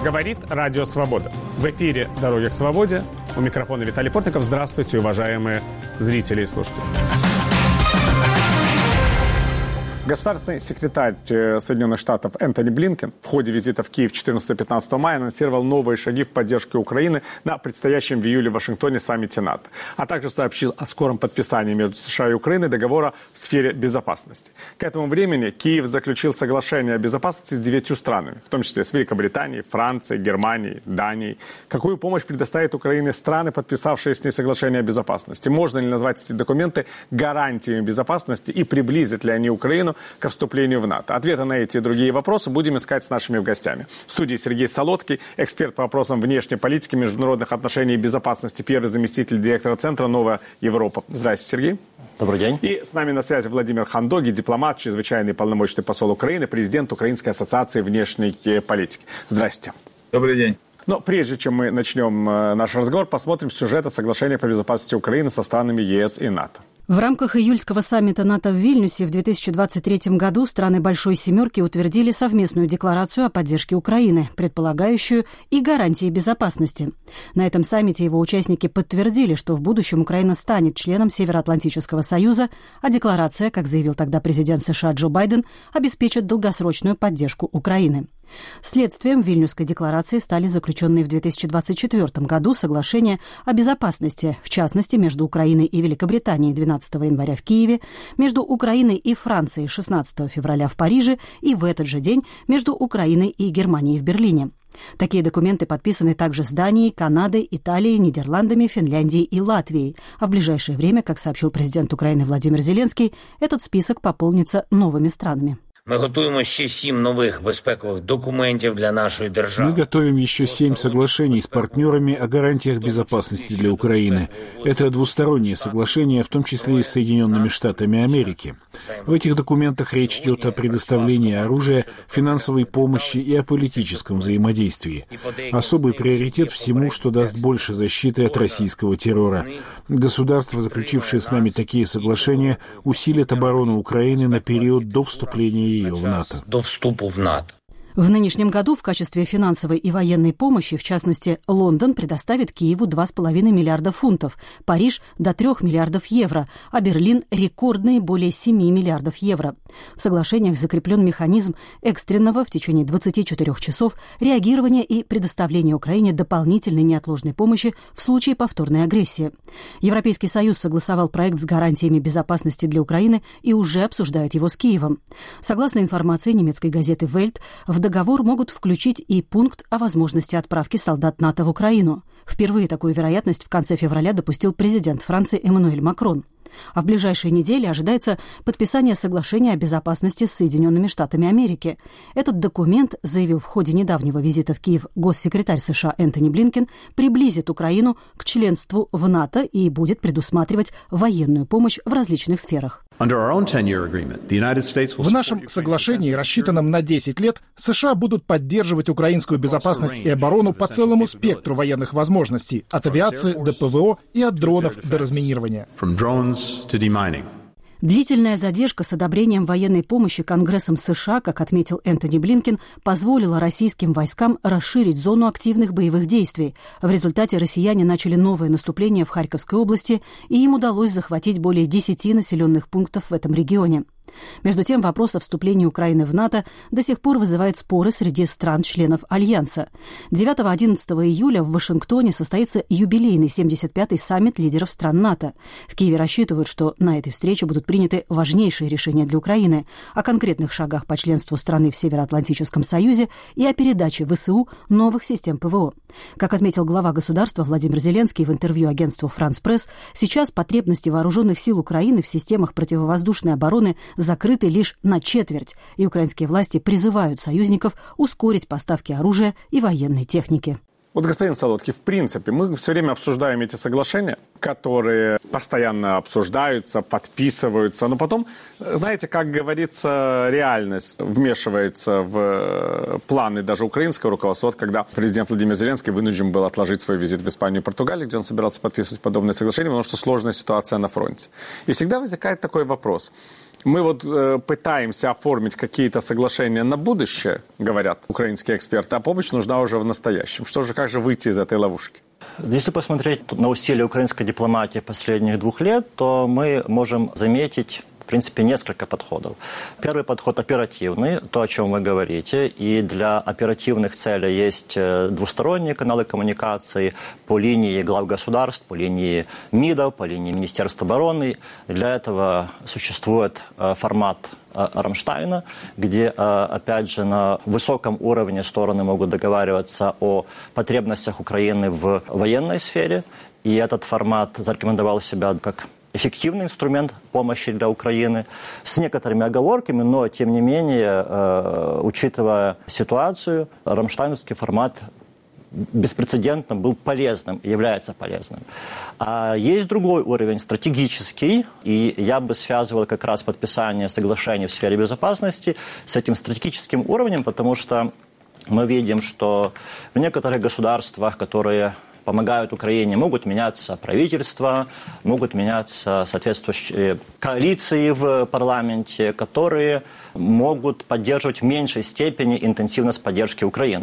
Говорит Радио Свобода. В эфире «Дороги к свободе». У микрофона Виталий Портников. Здравствуйте, уважаемые зрители и слушатели. Государственный секретарь Соединенных Штатов Энтони Блинкен в ходе визита в Киев 14-15 мая анонсировал новые шаги в поддержке Украины на предстоящем в июле в Вашингтоне саммите НАТО, а также сообщил о скором подписании между США и Украиной договора в сфере безопасности. К этому времени Киев заключил соглашение о безопасности с 9 странами, в том числе с Великобританией, Францией, Германией, Данией. Какую помощь предоставит Украине страны, подписавшие с ней соглашение о безопасности? Можно ли назвать эти документы гарантиями безопасности и приблизят ли они Украину ко вступлению в НАТО? Ответы на эти и другие вопросы будем искать с нашими гостями. В студии Сергей Солодкий, эксперт по вопросам внешней политики, международных отношений и безопасности, первый заместитель директора Центра «Новая Европа». Здравствуйте, Сергей. Добрый день. И с нами на связи Владимир Хандоги, дипломат, чрезвычайный полномочный посол Украины, президент Украинской ассоциации внешней политики. Здравствуйте. Добрый день. Но прежде чем мы начнем наш разговор, посмотрим сюжет о соглашении по безопасности Украины со странами ЕС и НАТО. В рамках июльского саммита НАТО в Вильнюсе в 2023 году страны Большой Семерки утвердили совместную декларацию о поддержке Украины, предполагающую и гарантии безопасности. На этом саммите его участники подтвердили, что в будущем Украина станет членом Североатлантического союза, а декларация, как заявил тогда президент США Джо Байден, обеспечит долгосрочную поддержку Украины. Следствием Вильнюсской декларации стали заключенные в 2024 году соглашения о безопасности, в частности, между Украиной и Великобританией 12 января в Киеве, между Украиной и Францией 16 февраля в Париже и в этот же день между Украиной и Германией в Берлине. Такие документы подписаны также с Данией, Канадой, Италией, Нидерландами, Финляндией и Латвией. А в ближайшее время, как сообщил президент Украины Владимир Зеленский, этот список пополнится новыми странами. Мы готовим еще 7 новых безпековых документов для нашей державы. Мы готовим еще 7 соглашений с партнерами о гарантиях безопасности для Украины. Это двусторонние соглашения, в том числе и с Соединенными Штатами Америки. В этих документах речь идет о предоставлении оружия, финансовой помощи и о политическом взаимодействии. Особый приоритет всему, что даст больше защиты от российского террора. Государства, заключившие с нами такие соглашения, усилят оборону Украины на период до вступления ее в НАТО. До вступу в НАТО. В нынешнем году в качестве финансовой и военной помощи, в частности, Лондон предоставит Киеву 2,5 миллиарда фунтов, Париж – до 3 миллиардов евро, а Берлин – рекордные более 7 миллиардов евро. В соглашениях закреплен механизм экстренного в течение 24 часов реагирования и предоставления Украине дополнительной неотложной помощи в случае повторной агрессии. Европейский Союз согласовал проект с гарантиями безопасности для Украины и уже обсуждает его с Киевом. Согласно информации немецкой газеты «Вельт», в договор могут включить и пункт о возможности отправки солдат НАТО в Украину. Впервые такую вероятность в конце февраля допустил президент Франции Эммануэль Макрон. А в ближайшие недели ожидается подписание соглашения о безопасности с Соединенными Штатами Америки. Этот документ, заявил в ходе недавнего визита в Киев госсекретарь США Энтони Блинкен, приблизит Украину к членству в НАТО и будет предусматривать военную помощь в различных сферах. В нашем соглашении, рассчитанном на 10 лет, США будут поддерживать украинскую безопасность и оборону по целому спектру военных возможностей, от авиации до ПВО и от дронов до разминирования. Длительная задержка с одобрением военной помощи Конгрессом США, как отметил Энтони Блинкен, позволила российским войскам расширить зону активных боевых действий. В результате россияне начали новое наступление в Харьковской области, и им удалось захватить более 10 населенных пунктов в этом регионе. Между тем, вопрос о вступлении Украины в НАТО до сих пор вызывает споры среди стран-членов Альянса. 9-11 июля в Вашингтоне состоится юбилейный 75-й саммит лидеров стран НАТО. В Киеве рассчитывают, что на этой встрече будут приняты важнейшие решения для Украины о конкретных шагах по членству страны в Североатлантическом союзе и о передаче ВСУ новых систем ПВО. Как отметил глава государства Владимир Зеленский в интервью агентству «Франс Пресс», сейчас потребности вооруженных сил Украины в системах противовоздушной обороны закрыты лишь на четверть, и украинские власти призывают союзников ускорить поставки оружия и военной техники. Вот, господин Солодкий, в принципе, мы все время обсуждаем эти соглашения, которые постоянно обсуждаются, подписываются, но потом, знаете, как говорится, реальность вмешивается в планы даже украинского руководства. Вот когда президент Владимир Зеленский вынужден был отложить свой визит в Испанию и Португалию, где он собирался подписывать подобные соглашения, потому что сложная ситуация на фронте. И всегда возникает такой вопрос. Мы вот пытаемся оформить какие-то соглашения на будущее, говорят украинские эксперты, а помощь нужна уже в настоящем. Как же выйти из этой ловушки? Если посмотреть на усилия украинской дипломатии последних 2 лет, то мы можем заметить, в принципе, несколько подходов. Первый подход оперативный, то, о чем вы говорите, и для оперативных целей есть двусторонние каналы коммуникации по линии глав государств, по линии МИДов, по линии Министерства обороны. Для этого существует формат Рамштайна, где, опять же, на высоком уровне стороны могут договариваться о потребностях Украины в военной сфере. И этот формат зарекомендовал себя как эффективный инструмент помощи для Украины, с некоторыми оговорками, но, тем не менее, учитывая ситуацию, рамштайновский формат беспрецедентно был полезным, является полезным. А есть другой уровень, стратегический, и я бы связывал как раз подписание соглашений в сфере безопасности с этим стратегическим уровнем, потому что мы видим, что в некоторых государствах, которые помогают Украине, могут меняться правительства, могут меняться соответствующие коалиции в парламенте, которые могут поддерживать в меньшей степени интенсивность поддержки Украины.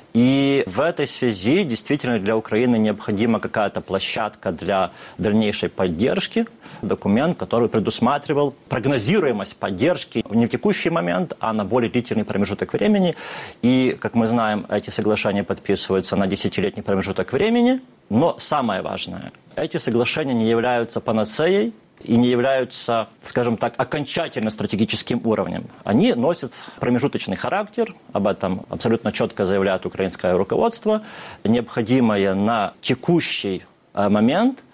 И в этой связи действительно для Украины необходима какая-то площадка для дальнейшей поддержки, документ, который предусматривал прогнозируемость поддержки не в текущий момент, а на более длительный промежуток времени. И, как мы знаем, эти соглашения подписываются на 10-летний промежуток времени. Но самое важное, эти соглашения не являются панацеей и не являются, скажем так, окончательно стратегическим уровнем. Они носят промежуточный характер, об этом абсолютно четко заявляет украинское руководство, необходимое на текущий момент,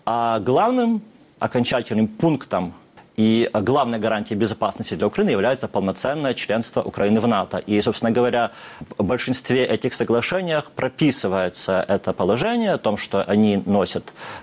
а главным окончательным пунктом и главной гарантией безопасности для Украины является полноценное членство Украины в НАТО. И, собственно говоря, в большинстве этих соглашений прописывается это положение о том, что они носят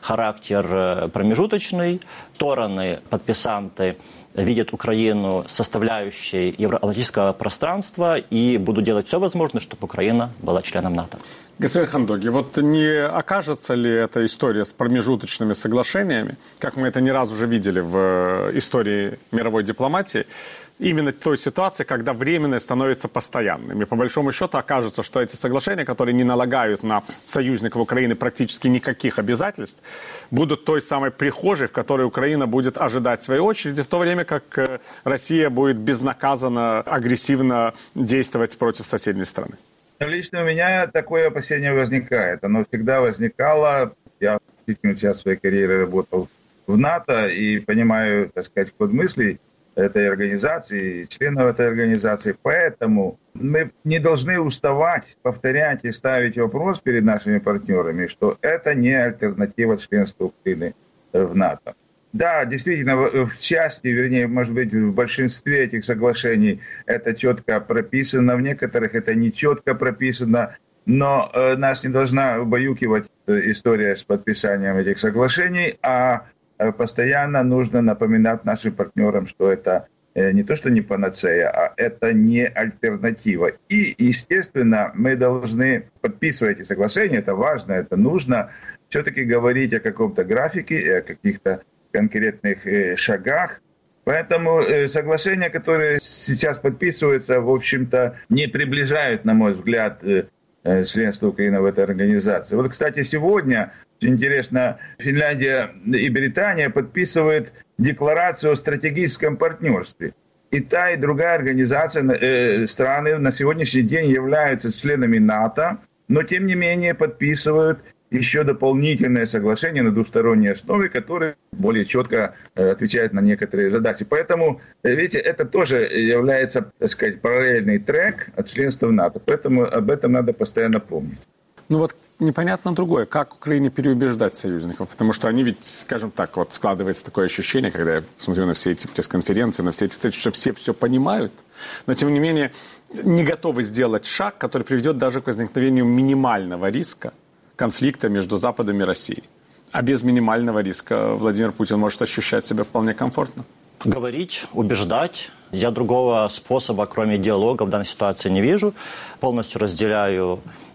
характер промежуточный. Стороны, подписанты, видят Украину составляющей евроатлантического пространства и будут делать все возможное, чтобы Украина была членом НАТО. Господин Хандоги, вот не окажется ли эта история с промежуточными соглашениями, как мы это не раз уже видели в истории мировой дипломатии, именно той ситуации, когда временное становится постоянным. И по большому счету окажется, что эти соглашения, которые не налагают на союзников Украины практически никаких обязательств, будут той самой прихожей, в которой Украина будет ожидать своей очереди, в то время как Россия будет безнаказанно, агрессивно действовать против соседней страны. Лично у меня такое опасение возникает. Оно всегда возникало. Я в часть своей карьеры работал в НАТО и понимаю, так сказать, ход мыслей этой организации, членов этой организации. Поэтому мы не должны уставать, повторять и ставить вопрос перед нашими партнерами, что это не альтернатива членству Украины в НАТО. Да, действительно, в части, вернее, может быть, в большинстве этих соглашений это четко прописано, в некоторых это не четко прописано, но нас не должна убаюкивать история с подписанием этих соглашений, а постоянно нужно напоминать нашим партнерам, что это не то, что не панацея, а это не альтернатива. И, естественно, мы должны подписывать эти соглашения, это важно, это нужно, все-таки говорить о каком-то графике и о каких-то конкретных шагах. Поэтому соглашения, которые сейчас подписываются, в общем-то, не приближают, на мой взгляд, членство Украины в этой организации. Вот, кстати, сегодня, интересно, Финляндия и Британия подписывают декларацию о стратегическом партнерстве. И та, и другая организация, страны на сегодняшний день являются членами НАТО, но, тем не менее, подписывают еще дополнительное соглашение на двусторонней основе, которое более четко отвечает на некоторые задачи. Поэтому, видите, это тоже является, так сказать, параллельный трек от членства в НАТО. Поэтому об этом надо постоянно помнить. Ну вот непонятно другое, как Украине переубеждать союзников, потому что они ведь, скажем так, вот складывается такое ощущение, когда я смотрю на все эти пресс-конференции, на все эти встречи, что все понимают, но тем не менее не готовы сделать шаг, который приведет даже к возникновению минимального риска конфликта между Западом и Россией. А без минимального риска Владимир Путин может ощущать себя вполне комфортно. Говорить, убеждать. Я другого способа, кроме диалога, в данной ситуации не вижу. Полностью разделяю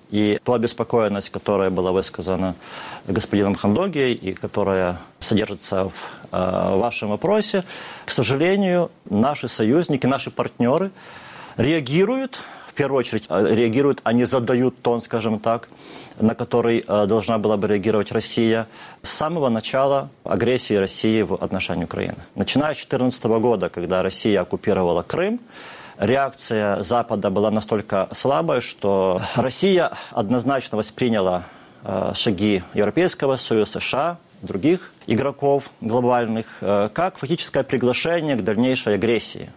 И ту обеспокоенность, которая была высказана господином Хандоги и которая содержится в вашем вопросе, к сожалению, наши союзники, наши партнеры реагируют, в первую очередь реагируют, они задают тон, скажем так, на который должна была бы реагировать Россия с самого начала агрессии России в отношении Украины. Начиная с 2014 года, когда Россия оккупировала Крым, реакция Запада была настолько слабой, что Россия однозначно восприняла шаги Европейского Союза, США, других игроков глобальных, как фактическое приглашение к дальнейшей агрессии.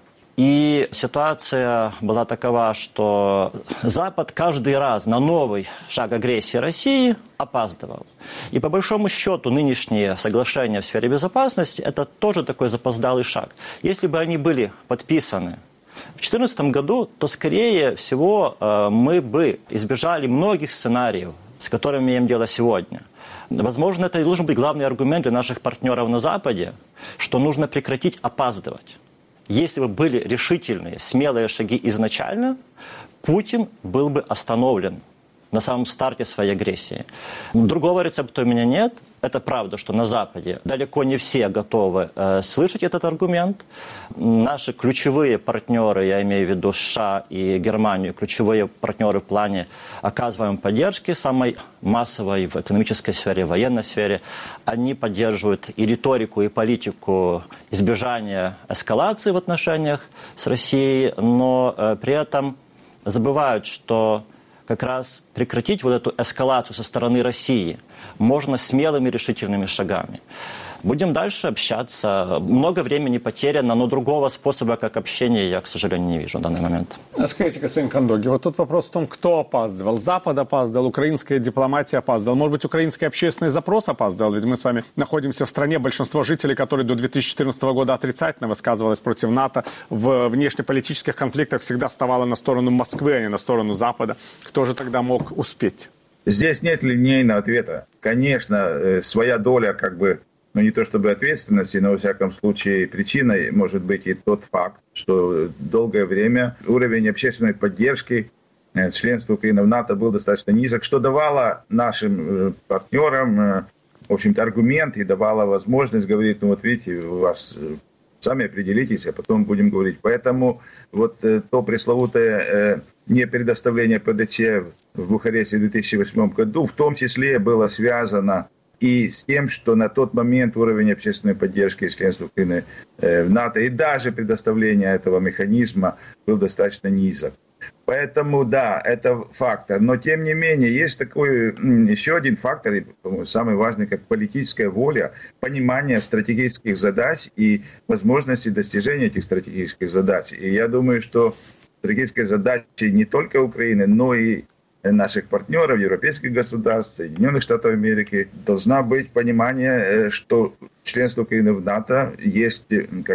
И ситуация была такова, что Запад каждый раз на новый шаг агрессии России опаздывал. И по большому счету нынешние соглашения в сфере безопасности – это тоже такой запоздалый шаг. Если бы они были подписаны в 2014 году, то, скорее всего, мы бы избежали многих сценариев, с которыми имеем дело сегодня. Возможно, это и должен быть главный аргумент для наших партнеров на Западе, что нужно прекратить опаздывать. Если бы были решительные, смелые шаги изначально, Путин был бы остановлен на самом старте своей агрессии. Другого рецепта у меня нет. Это правда, что на Западе далеко не все готовы слышать этот аргумент. Наши ключевые партнеры, я имею в виду США и Германию, ключевые партнеры в плане оказываемой поддержки, самой массовой в экономической сфере, в военной сфере, они поддерживают и риторику, и политику избежания эскалации в отношениях с Россией, но при этом забывают, что как раз прекратить вот эту эскалацию со стороны России можно смелыми решительными шагами. Будем дальше общаться. Много времени потеряно, но другого способа, как общение, я, к сожалению, не вижу в данный момент. Скажите, господин Хандоги, вот тут вопрос в том, кто опаздывал. Запад опаздывал, украинская дипломатия опаздывала. Может быть, украинский общественный запрос опаздывал? Ведь мы с вами находимся в стране, большинство жителей, которые до 2014 года отрицательно высказывалось против НАТО, в внешнеполитических конфликтах всегда вставало на сторону Москвы, а не на сторону Запада. Кто же тогда мог успеть? Здесь нет линейного ответа. Конечно, своя доля не то чтобы ответственности, но, во всяком случае, причиной может быть и тот факт, что долгое время уровень общественной поддержки членства Украины в НАТО был достаточно низок, что давало нашим партнерам, в общем-то, аргумент и давало возможность говорить, видите, у вас сами определитесь, а потом будем говорить. Поэтому вот то пресловутое не предоставление ПДЧ в Бухаресте в 2008 году в том числе было связано и с тем, что на тот момент уровень общественной поддержки членства Украины в НАТО и даже предоставление этого механизма был достаточно низок. Поэтому, да, это фактор. Но, тем не менее, есть такой еще один фактор, и, по-моему, самый важный, как политическая воля, понимание стратегических задач и возможности достижения этих стратегических задач. И я думаю, что стратегические задачи не только Украины, но и наших партнеров, европейских государств, Соединенных Штатов Америки, должна быть понимание, что членство Украины в НАТО есть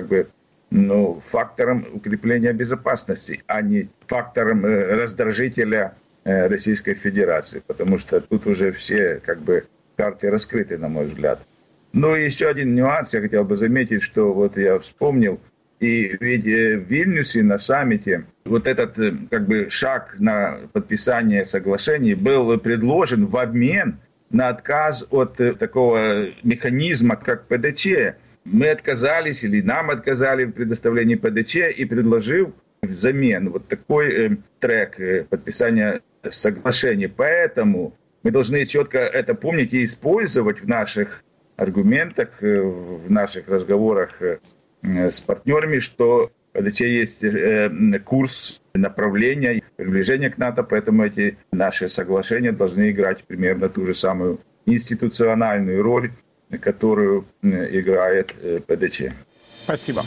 фактором укрепления безопасности, а не фактором раздражителя Российской Федерации, потому что тут уже все карты раскрыты, на мой взгляд. Ну и еще один нюанс, я хотел бы заметить, что вот я вспомнил, и ведь в Вильнюсе на саммите вот этот шаг на подписание соглашений был предложен в обмен на отказ от такого механизма, как ПДЧ. Мы отказались или нам отказали в предоставлении ПДЧ и предложил взамен вот такой трек подписания соглашений. Поэтому мы должны четко это помнить и использовать в наших аргументах, в наших разговорах с партнерами, что ПДЧ есть курс направления приближения к НАТО, поэтому эти наши соглашения должны играть примерно ту же самую институциональную роль, которую играет ПДЧ. Спасибо.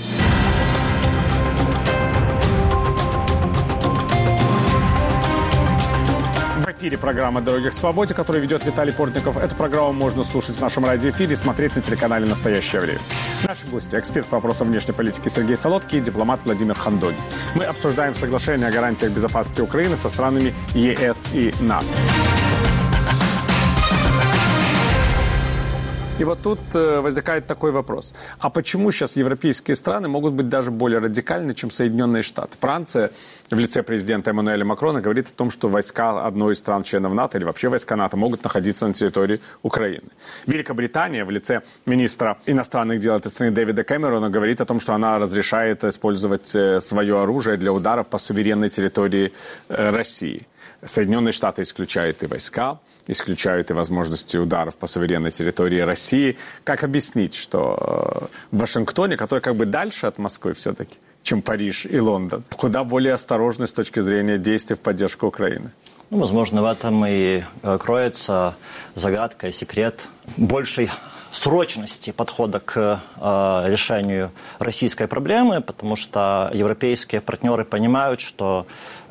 В эфире программа «Дороги к свободе», которую ведет Виталий Портников. Эту программу можно слушать в нашем радиоэфире и смотреть на телеканале «Настоящее время». Наши гости – эксперт по вопросам внешней политики Сергей Солодкий и дипломат Владимир Хандоги. Мы обсуждаем соглашение о гарантиях безопасности Украины со странами ЕС и НАТО. И вот тут возникает такой вопрос. А почему сейчас европейские страны могут быть даже более радикальны, чем Соединенные Штаты? Франция в лице президента Эммануэля Макрона говорит о том, что войска одной из стран-членов НАТО или вообще войска НАТО могут находиться на территории Украины. Великобритания в лице министра иностранных дел этой страны Дэвида Кэмерона говорит о том, что она разрешает использовать свое оружие для ударов по суверенной территории России. Соединенные Штаты исключают и войска, исключают и возможности ударов по суверенной территории России. Как объяснить, что в Вашингтоне, который как бы дальше от Москвы все-таки, чем Париж и Лондон, куда более осторожны с точки зрения действий в поддержку Украины? Возможно, в этом и кроется загадка и секрет большей срочности подхода к решению российской проблемы, потому что европейские партнеры понимают, что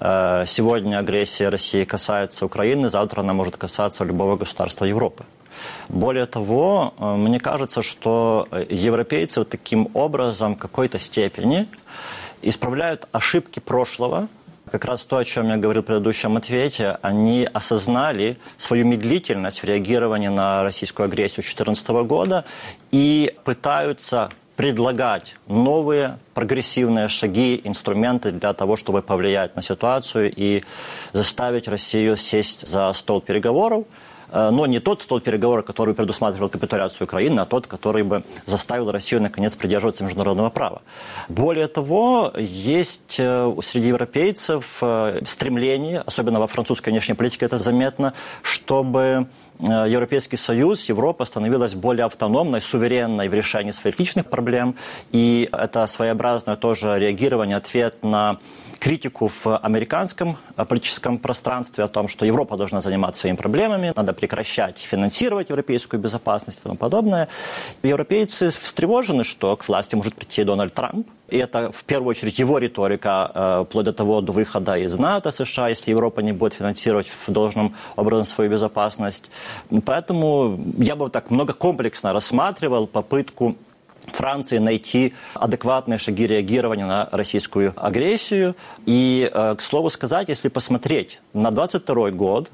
сегодня агрессия России касается Украины, завтра она может касаться любого государства Европы. Более того, мне кажется, что европейцы вот таким образом в какой-то степени исправляют ошибки прошлого. Как раз то, о чем я говорил в предыдущем ответе, они осознали свою медлительность в реагировании на российскую агрессию 2014 года и пытаются предлагать новые прогрессивные шаги, инструменты для того, чтобы повлиять на ситуацию и заставить Россию сесть за стол переговоров. Но не тот стол переговоров, который предусматривал капитуляцию Украины, а тот, который бы заставил Россию, наконец, придерживаться международного права. Более того, есть среди европейцев стремление, особенно во французской внешней политике это заметно, чтобы Европейский Союз, Европа становилась более автономной, суверенной в решении своих личных проблем. И это своеобразное тоже реагирование, ответ на критику в американском политическом пространстве о том, что Европа должна заниматься своими проблемами, надо прекращать финансировать европейскую безопасность и тому подобное. Европейцы встревожены, что к власти может прийти Дональд Трамп. И это в первую очередь его риторика, вплоть до того, до выхода из НАТО США, если Европа не будет финансировать в должном образом свою безопасность. Поэтому я бы так многокомплексно рассматривал попытку Франции найти адекватные шаги реагирования на российскую агрессию. И, к слову сказать, если посмотреть на 2022 год,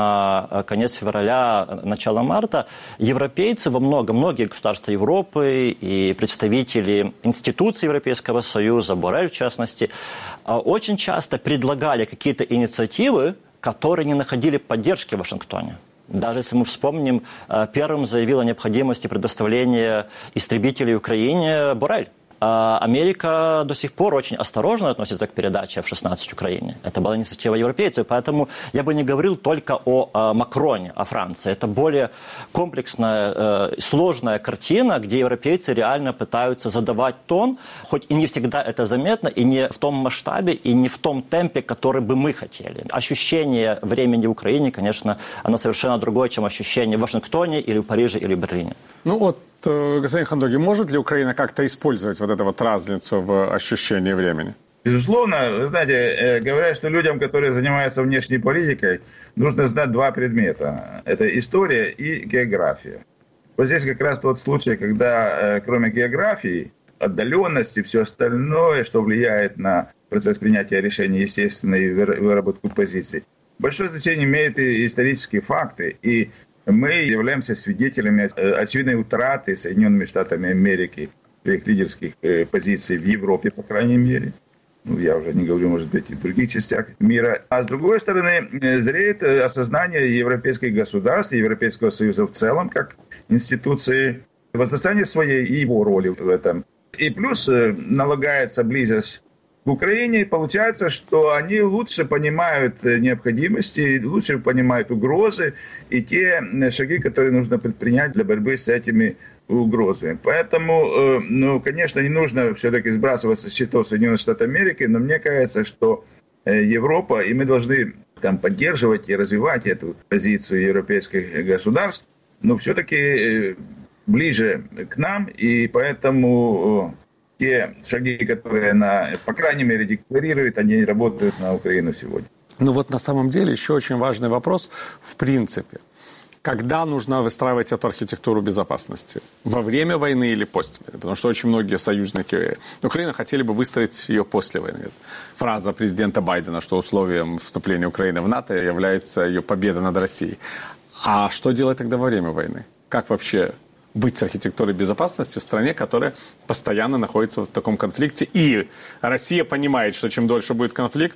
на конец февраля, начало марта, европейцы многие государства Европы и представители институций Европейского Союза, Боррель в частности, очень часто предлагали какие-то инициативы, которые не находили поддержки в Вашингтоне. Даже если мы вспомним, первым заявил о необходимости предоставления истребителей Украине Боррель. Америка до сих пор очень осторожно относится к передаче F-16 Украине. Это была инициатива европейцев, поэтому я бы не говорил только о Макроне, о Франции. Это более комплексная, сложная картина, где европейцы реально пытаются задавать тон, хоть и не всегда это заметно, и не в том масштабе, и не в том темпе, который бы мы хотели. Ощущение времени в Украине, конечно, оно совершенно другое, чем ощущение в Вашингтоне или в Париже или в Берлине. Господин Хандоги, может ли Украина как-то использовать вот эту вот разницу в ощущении времени? Безусловно, вы знаете, говорят, что людям, которые занимаются внешней политикой, нужно знать два предмета. Это история и география. Вот здесь как раз тот случай, когда кроме географии, отдаленности, все остальное, что влияет на процесс принятия решений, естественно, и выработку позиций, большое значение имеют и исторические факты. И мы являемся свидетелями очевидной утраты Соединенными Штатами Америки их лидерских позиций в Европе, по крайней мере. Я уже не говорю, может быть, и в других частях мира. А с другой стороны, зреет осознание европейских государств, Европейского Союза в целом, как институции, возрастание своей и его роли в этом. И плюс налагается близость к Украине, получается, что они лучше понимают необходимости, лучше понимают угрозы и те шаги, которые нужно предпринять для борьбы с этими угрозами. Поэтому, конечно, не нужно все-таки сбрасываться с счетов Соединенных Штатов Америки, но мне кажется, что Европа, и мы должны поддерживать и развивать эту позицию европейских государств, но все-таки ближе к нам, и поэтому те шаги, которые по крайней мере, декларируют, они работают на Украину сегодня. На самом деле еще очень важный вопрос в принципе. Когда нужно выстраивать эту архитектуру безопасности? Во время войны или после войны? Потому что очень многие союзники Украины хотели бы выстроить ее после войны. Фраза президента Байдена, что условием вступления Украины в НАТО является ее победа над Россией. А что делать тогда во время войны? Как вообще быть с архитектурой безопасности в стране, которая постоянно находится в таком конфликте. И Россия понимает, что чем дольше будет конфликт,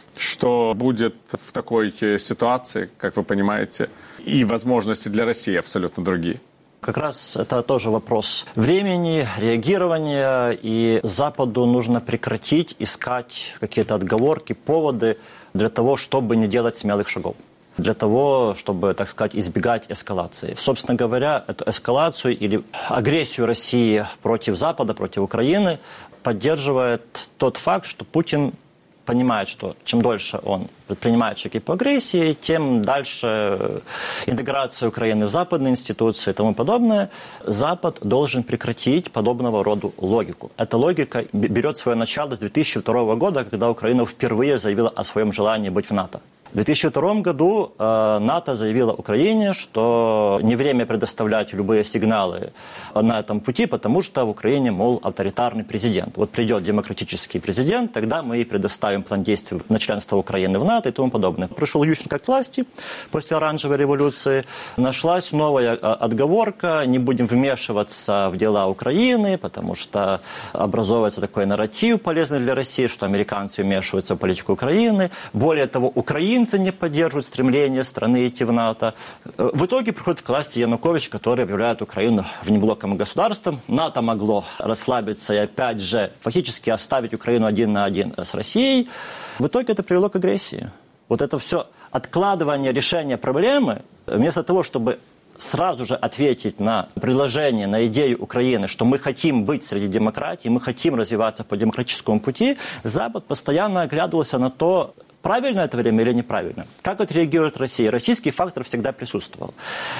что будет в такой ситуации, как вы понимаете, и возможности для России абсолютно другие. Как раз это тоже вопрос времени, реагирования, и Западу нужно прекратить искать какие-то отговорки, поводы для того, чтобы не делать смелых шагов. Для того, чтобы, так сказать, избегать эскалации. Собственно говоря, эту эскалацию или агрессию России против Запада, против Украины поддерживает тот факт, что Путин понимает, что чем дольше он предпринимает шаги по агрессии, тем дальше интеграция Украины в западные институции и тому подобное. Запад должен прекратить подобного рода логику. Эта логика берет свое начало с 2002 года, когда Украина впервые заявила о своем желании быть в НАТО. В 2002 году НАТО заявило Украине, что не время предоставлять любые сигналы на этом пути, потому что в Украине, мол, авторитарный президент. Вот придет демократический президент, тогда мы и предоставим план действий на членство Украины в НАТО и тому подобное. Пришел Ющенко к власти после оранжевой революции. Нашлась новая отговорка: не будем вмешиваться в дела Украины, потому что образовывается такой нарратив, полезный для России, что американцы вмешиваются в политику Украины. Более того, украинцы не поддерживают стремление страны идти в НАТО. В итоге приходит к власти Янукович, который объявляет Украину внеблоковым государством. НАТО могло расслабиться и опять же фактически оставить Украину один на один с Россией. В итоге это привело к агрессии. Вот это все откладывание решения проблемы, вместо того, чтобы сразу же ответить на предложение, на идею Украины, что мы хотим быть среди демократий, мы хотим развиваться по демократическому пути, Запад постоянно оглядывался на то, правильно это время или неправильно. Как отреагирует Россия? Российский фактор всегда присутствовал.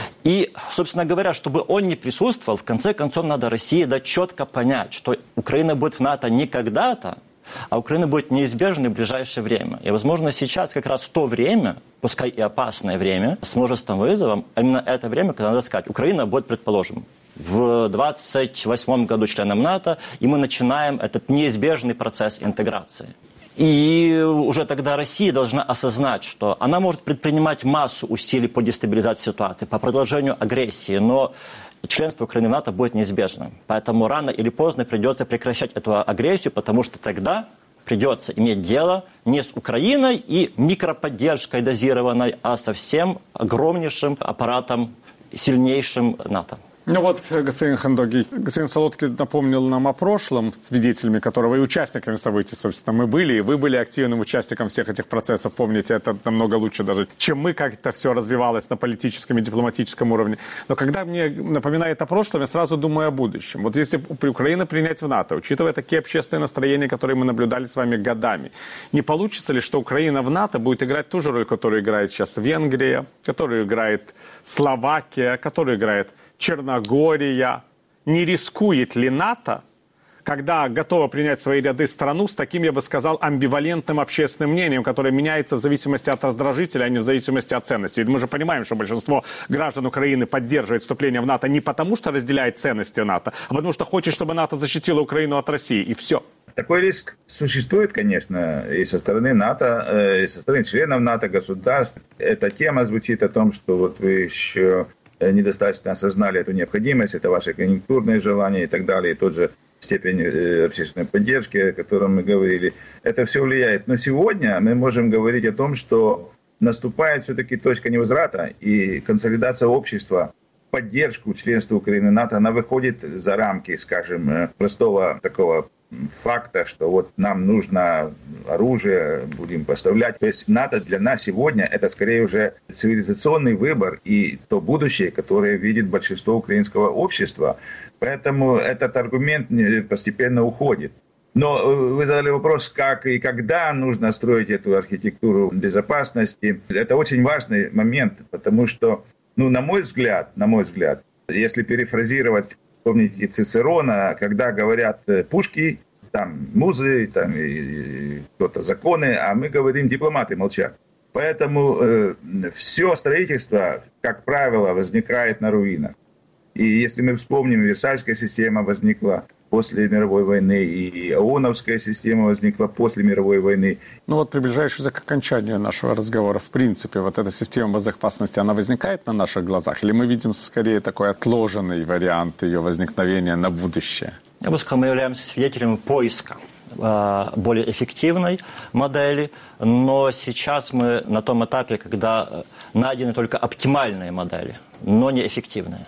И, собственно говоря, чтобы он не присутствовал, в конце концов надо России дать четко понять, что Украина будет в НАТО не когда-то, а Украина будет неизбежной в ближайшее время. И, возможно, сейчас как раз то время, пускай и опасное время, с множеством вызовов, именно это время, когда надо сказать, Украина будет, предположим, в 28 году членом НАТО, и мы начинаем этот неизбежный процесс интеграции. И уже тогда Россия должна осознать, что она может предпринимать массу усилий по дестабилизации ситуации, по продолжению агрессии, но членство Украины в НАТО будет неизбежным. Поэтому рано или поздно придется прекращать эту агрессию, потому что тогда придется иметь дело не с Украиной и микроподдержкой дозированной, а со всем огромнейшим аппаратом, сильнейшим НАТО. Ну вот, господин Хандоги, господин Солодкин напомнил нам о прошлом, свидетелями которого и участниками событий, собственно, мы были, и вы были активным участником всех этих процессов, помните, это намного лучше даже, чем мы, как это все развивалось на политическом и дипломатическом уровне. Но когда мне напоминает о прошлом, я сразу думаю о будущем. Вот если Украину принять в НАТО, учитывая такие общественные настроения, которые мы наблюдали с вами годами, не получится ли, что Украина в НАТО будет играть ту же роль, которую играет сейчас Венгрия, которую играет Словакия, которую играет Черногория? Не рискует ли НАТО, когда готова принять в свои ряды страну с таким, я бы сказал, амбивалентным общественным мнением, которое меняется в зависимости от раздражителя, а не в зависимости от ценностей? Мы же понимаем, что большинство граждан Украины поддерживает вступление в НАТО не потому, что разделяет ценности НАТО, а потому что хочет, чтобы НАТО защитило Украину от России, и все. Такой риск существует, конечно, и со стороны НАТО, и со стороны членов НАТО, государств. Эта тема звучит о том, что вот вы еще недостаточно осознали эту необходимость, это ваши конъюнктурные желания и так далее, и тот же степень общественной поддержки, о котором мы говорили. Это все влияет. Но сегодня мы можем говорить о том, что наступает все-таки точка невозврата, и консолидация общества, поддержку членства Украины в НАТО, она выходит за рамки, скажем, простого такого факта, что вот нам нужно оружие, будем поставлять. То есть НАТО для нас сегодня это скорее уже цивилизационный выбор и то будущее, которое видит большинство украинского общества. Поэтому этот аргумент постепенно уходит. Но вы задали вопрос, как и когда нужно строить эту архитектуру безопасности. Это очень важный момент, потому что, на мой взгляд, если перефразировать, помните Цицерона, когда говорят пушки, там музы, там и кто-то законы, а мы говорим, дипломаты молчат. Поэтому все строительство, как правило, возникает на руинах. И если мы вспомним, Версальская система возникла после мировой войны, и ООНовская система возникла после мировой войны. Ну вот, приближающись к окончанию нашего разговора, в принципе, вот эта система безопасности, она возникает на наших глазах? Или мы видим скорее такой отложенный вариант ее возникновения на будущее? Я бы сказал, мы являемся свидетелями поиска более эффективной модели, но сейчас мы на том этапе, когда найдены только оптимальные модели, но не эффективные.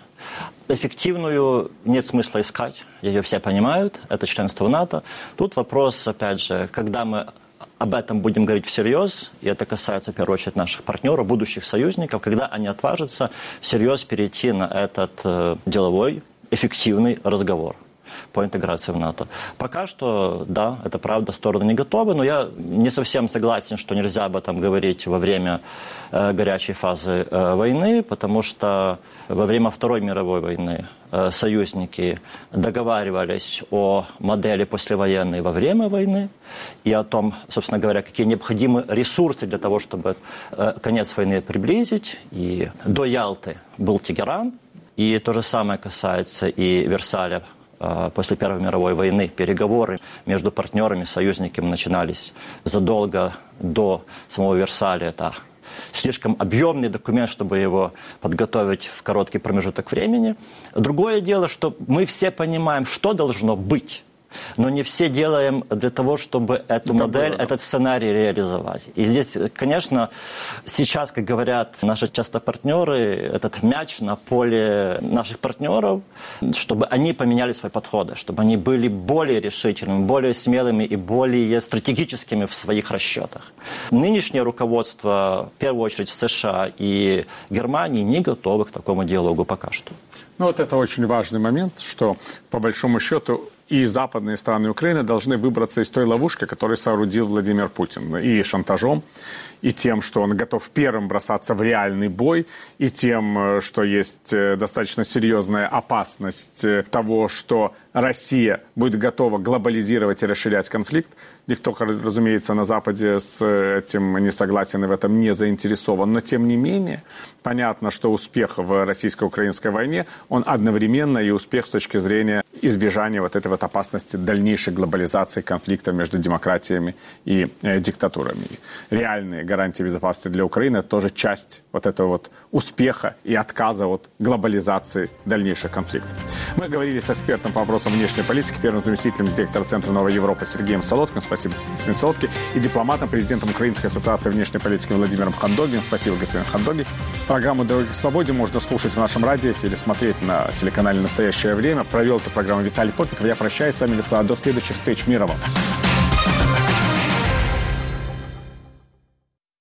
Эффективную нет смысла искать, ее все понимают, это членство в НАТО. Тут вопрос, опять же, когда мы об этом будем говорить всерьез, и это касается, в первую очередь, наших партнеров, будущих союзников, когда они отважатся всерьез перейти на этот деловой, эффективный разговор по интеграции в НАТО. Пока что, да, это правда, стороны не готовы, но я не совсем согласен, что нельзя об этом говорить во время горячей фазы войны, потому что во время Второй мировой войны союзники договаривались о модели послевоенной во время войны и о том, собственно говоря, какие необходимы ресурсы для того, чтобы конец войны приблизить. И до Ялты был Тегеран, и то же самое касается и Версаля. После Первой мировой войны переговоры между партнерами, союзниками начинались задолго до самого Версаля. Это слишком объемный документ, чтобы его подготовить в короткий промежуток времени. Другое дело, что мы все понимаем, что должно быть, но не все делаем для того, чтобы эту модель, этот сценарий реализовать. И здесь, конечно, сейчас, как говорят наши часто партнеры, этот мяч на поле наших партнеров, чтобы они поменяли свои подходы, чтобы они были более решительными, более смелыми и более стратегическими в своих расчетах. Нынешнее руководство, в первую очередь США и Германии, не готовы к такому диалогу пока что. Ну вот это очень важный момент, что по большому счету и западные страны Украины должны выбраться из той ловушки, которую соорудил Владимир Путин. И шантажом, и тем, что он готов первым бросаться в реальный бой, и тем, что есть достаточно серьезная опасность того, что Россия будет готова глобализировать и расширять конфликт. Никто, разумеется, на Западе с этим не согласен и в этом не заинтересован. Но, тем не менее, понятно, что успех в российско-украинской войне, он одновременно и успех с точки зрения избежания вот этой вот опасности дальнейшей глобализации конфликта между демократиями и диктатурами. Реальные гарантии безопасности для Украины – это тоже часть вот этого вот успеха и отказа от глобализации дальнейших конфликтов. Мы говорили с экспертом по вопросам внешней политики, первым заместителем директора Центра Новой Европы Сергеем Солодкиным. Спасибо, господин Солодкий. И дипломатом, президентом Украинской ассоциации внешней политики Владимиром Хандогиным. Спасибо, господин Хандоги. Программу «Дороги к свободе» можно слушать в нашем радио или смотреть на телеканале «Настоящее время». Провел эту программу Виталий Портников. Я прощаюсь с вами, господа. До следующих встреч. Мира вам.